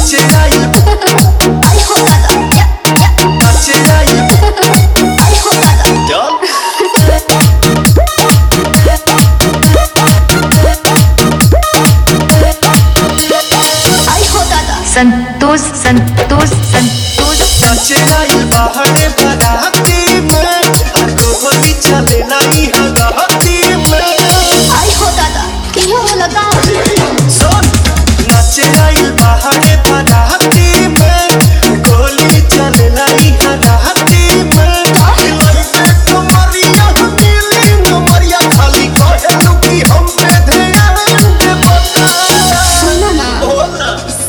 संतोष संतोष संतोष नचराई बाहरे बराती में गोली चले लाई हगाती में। आई हो दादा क्यों लगा सुन नचराई बाहरे बराती में गोली चले लाई हगाती में। लड़के तुम्हारिया मिली नमरिया खाली कहलू कि हम पे ध्यान दे बता। सुनो ना बोला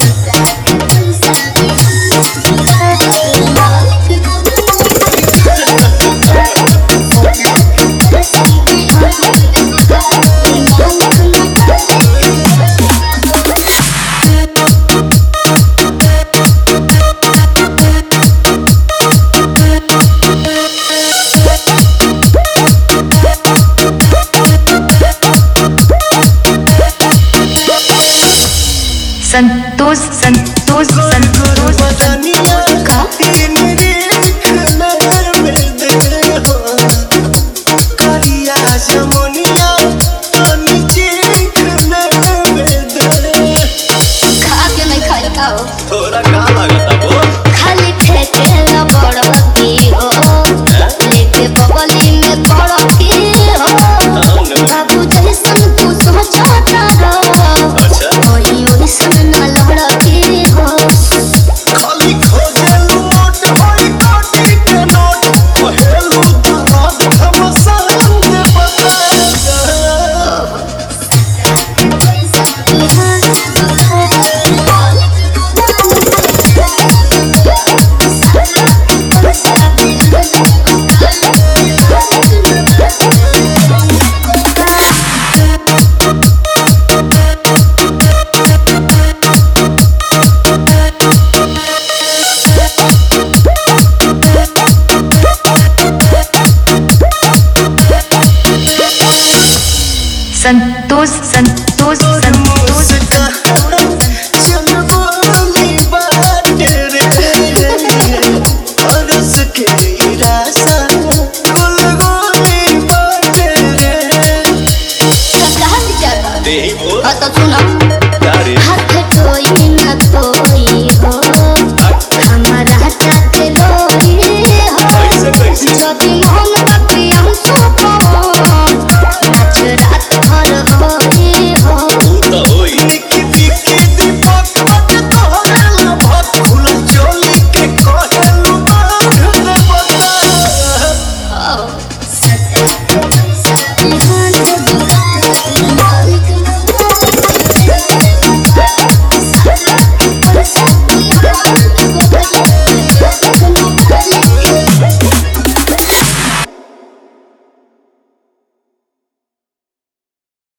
संतोष संतोष संतोष बदनिया का करिया जमुनिया खा के नहीं खाई का हो थोड़ा का लगता